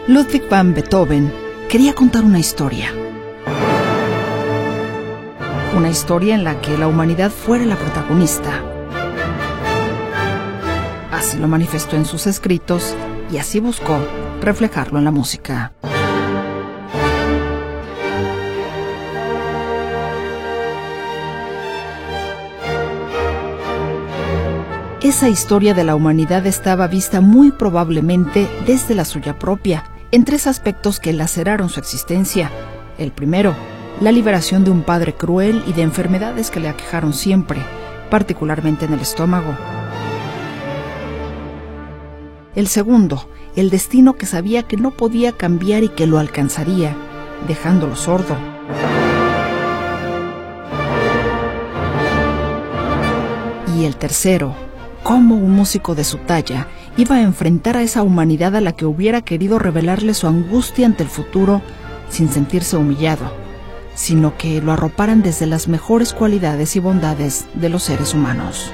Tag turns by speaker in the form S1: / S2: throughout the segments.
S1: Ludwig van Beethoven quería contar una historia. Una historia en la que la humanidad fuera la protagonista. Así lo manifestó en sus escritos y así buscó reflejarlo en la música. Esa historia de la humanidad estaba vista muy probablemente desde la suya propia, en tres aspectos que laceraron su existencia. El primero, la liberación de un padre cruel y de enfermedades que le aquejaron siempre, particularmente en el estómago. El segundo, el destino que sabía que no podía cambiar y que lo alcanzaría, dejándolo sordo. Y el tercero, cómo un músico de su talla iba a enfrentar a esa humanidad a la que hubiera querido revelarle su angustia ante el futuro sin sentirse humillado, sino que lo arroparan desde las mejores cualidades y bondades de los seres humanos.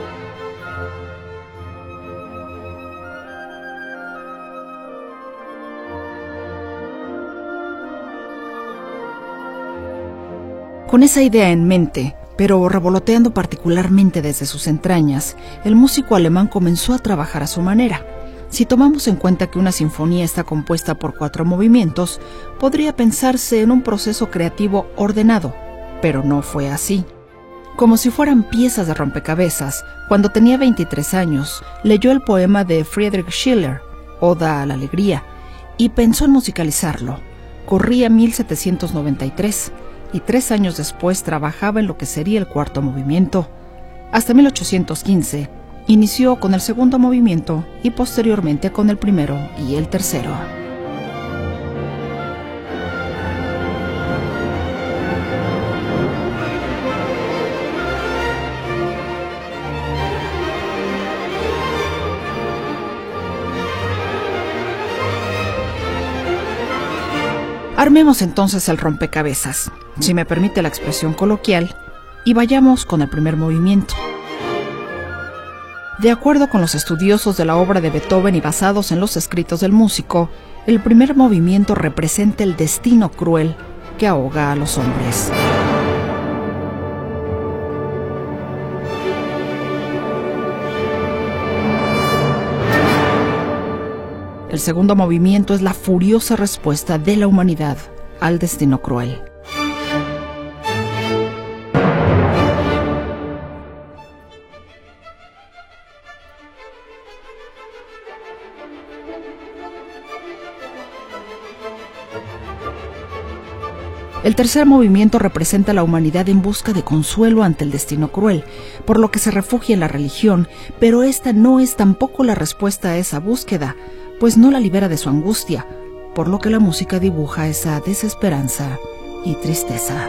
S1: Con esa idea en mente, pero revoloteando particularmente desde sus entrañas, el músico alemán comenzó a trabajar a su manera. Si tomamos en cuenta que una sinfonía está compuesta por 4 movimientos, podría pensarse en un proceso creativo ordenado, pero no fue así. Como si fueran piezas de rompecabezas, cuando tenía 23 años, leyó el poema de Friedrich Schiller, Oda a la Alegría, y pensó en musicalizarlo. Corría 1793, y 3 años después trabajaba en lo que sería el 4º movimiento. Hasta 1815, inició con el 2º movimiento y posteriormente con el 1º y el 3º. Armemos entonces el rompecabezas, si me permite la expresión coloquial, y vayamos con el 1er movimiento. De acuerdo con los estudiosos de la obra de Beethoven y basados en los escritos del músico, el 1er movimiento representa el destino cruel que ahoga a los hombres. El 2º movimiento es la furiosa respuesta de la humanidad al destino cruel. El 3er movimiento representa a la humanidad en busca de consuelo ante el destino cruel, por lo que se refugia en la religión, pero esta no es tampoco la respuesta a esa búsqueda, pues no la libera de su angustia, por lo que la música dibuja esa desesperanza y tristeza.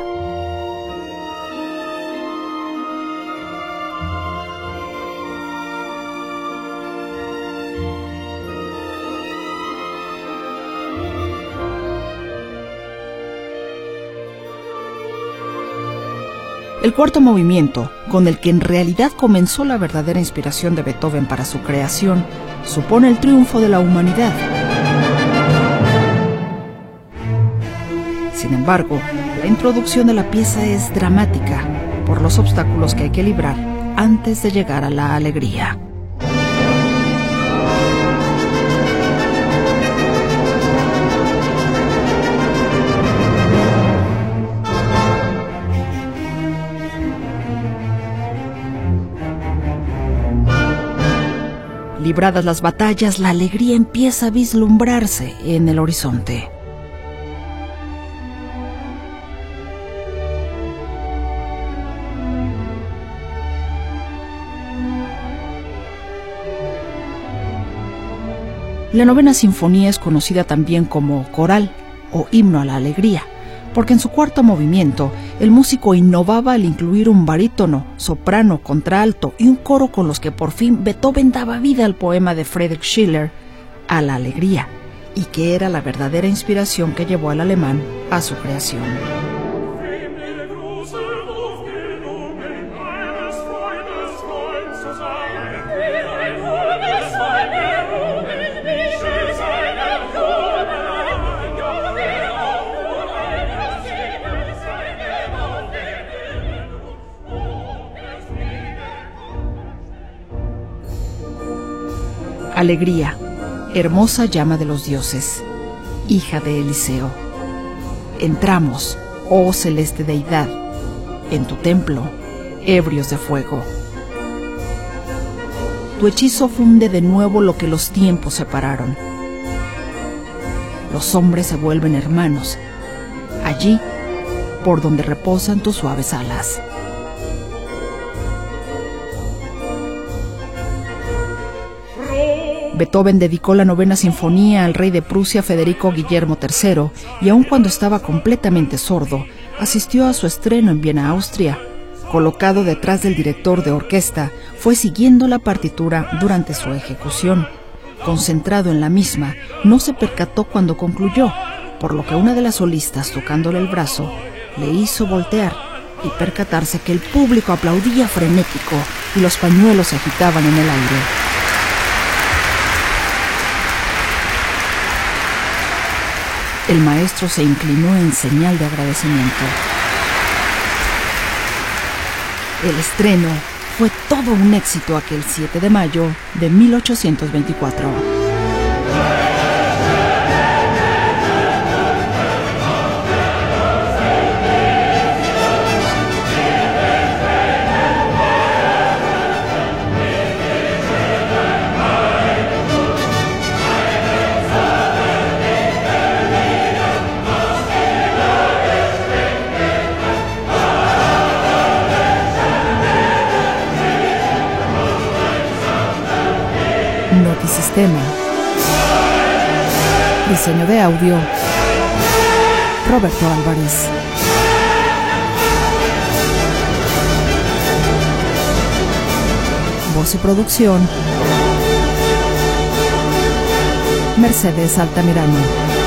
S1: El 4º movimiento, con el que en realidad comenzó la verdadera inspiración de Beethoven para su creación, supone el triunfo de la humanidad. Sin embargo, la introducción de la pieza es dramática por los obstáculos que hay que librar antes de llegar a la alegría. Libradas las batallas, la alegría empieza a vislumbrarse en el horizonte. La 9ª sinfonía es conocida también como coral o himno a la alegría, porque en su 4º movimiento el músico innovaba al incluir un barítono, soprano, contralto y un coro con los que por fin Beethoven daba vida al poema de Friedrich Schiller, A la Alegría, y que era la verdadera inspiración que llevó al alemán a su creación. Alegría, hermosa llama de los dioses, hija de Eliseo. Entramos, oh celeste deidad, en tu templo, ebrios de fuego. Tu hechizo funde de nuevo lo que los tiempos separaron. Los hombres se vuelven hermanos, allí por donde reposan tus suaves alas. Beethoven dedicó la 9ª Sinfonía al rey de Prusia Federico Guillermo III y aun cuando estaba completamente sordo, asistió a su estreno en Viena, Austria. Colocado detrás del director de orquesta, fue siguiendo la partitura durante su ejecución. Concentrado en la misma, no se percató cuando concluyó, por lo que una de las solistas, tocándole el brazo, le hizo voltear y percatarse que el público aplaudía frenético y los pañuelos se agitaban en el aire. El maestro se inclinó en señal de agradecimiento. El estreno fue todo un éxito aquel 7 de mayo de 1824. Notisistema. Diseño de audio, Roberto Álvarez. Voz y producción, Mercedes Altamirano.